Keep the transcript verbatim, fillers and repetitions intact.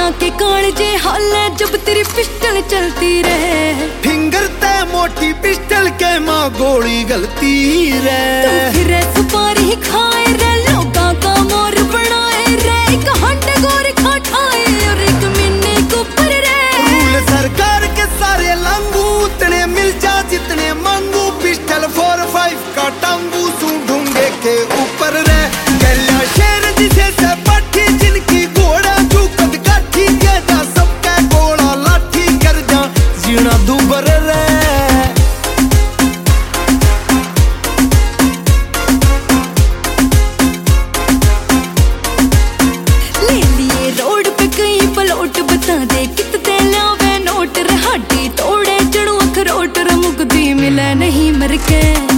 बना के कालजे हाल है जब तेरी पिस्टल चलती रहे। फिंगर ते मोटी पिस्टल के माँ गोली गलती रे। तू फिर सुपारी खाए रे लोगा का मोर बनाए रे। एक हंड गोर खाए और एक मिन्ने को पर रे। रूल सरकार के सारे लांगू उतने मिल जा जितने मांगू। पिस्टल फोर फाइव का टांगू सू ढूंढे के ऊपर रे। गला शेर जिसे से पट्टी जिनकी घोड़ा तू कद काठी के जा सबका गोला लाठी कर जा जीना दूबर रे। ले लिए रोड पे कई पलोट बता दे कितने लावे नोट। रहाटी तोड़े चढ़ू अखरोट मुकदी मिले नहीं मर के।